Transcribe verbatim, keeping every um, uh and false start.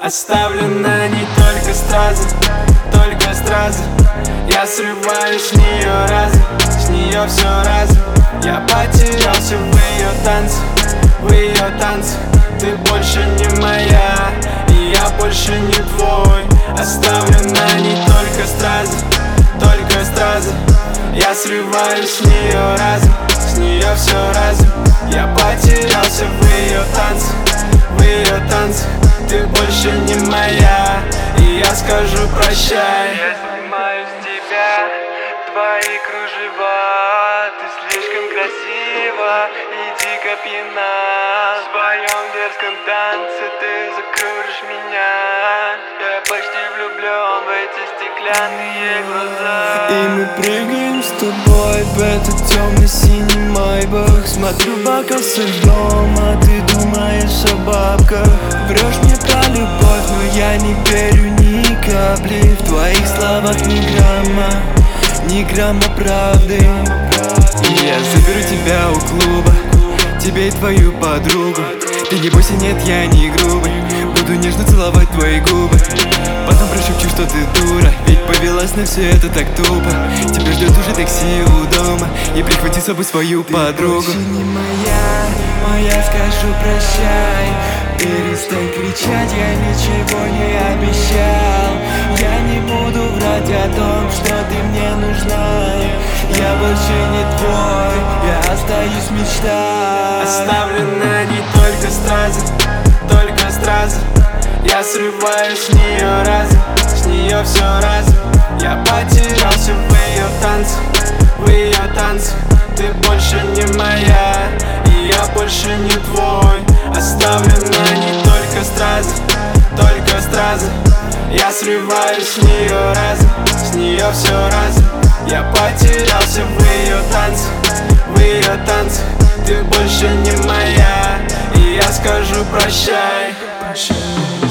Оставлена не только стразы, только стразы. Я срываюсь с нее разом, с нее все разом. Я потерялся в ее танце, в ее танце. Ты больше не моя, и я больше не твой. Оставлена не только стразы, только стразы. Я срываюсь с нее разом, с нее все разом. Я потерялся в ее танце, в ее танце. Ты больше не моя, и я скажу прощай. Я снимаю с тебя твои кружева. Ты слишком красива и дико пьяна. В своем дерзком танце ты закружишь меня. Я почти влюблен в эти стеклянные глаза. И мы прыгаем с тобой в этот темно-синий майбах. Смотрю в бокал со льдом, а ты думаешь о бабках. Врешь мне про любовь, но я не верю ни капли. В твоих словах ни грамма, ни грамма правды. И я заберу тебя у клуба, тебе и твою подругу. Ты не бойся, нет, я не грубый. Буду нежно целовать твои губы, потом прошепчу, что ты дура. Ведь повелась на все это так тупо. Тебя ждет уже такси у дома, и прихвати с собой свою подругу. Ты больше не моя, моя, скажу прощай. Перестань кричать, я ничего не обещал. Я не буду врать о том, что ты мне нужна. Я больше не твой, я остаюсь мечтой. Оставлена не только стразы, только стразы. Я срываюсь с нее разом, с нее все разом. Я потерялся в ее танце, в ее танце. Ты больше не моя, и я больше не твой. Оставлена не только стразы, только стразы. Я срываюсь с нее разом, с нее все разом. Я потерялся в ее танце, в ее танце. Ты больше не моя, и я скажу прощай.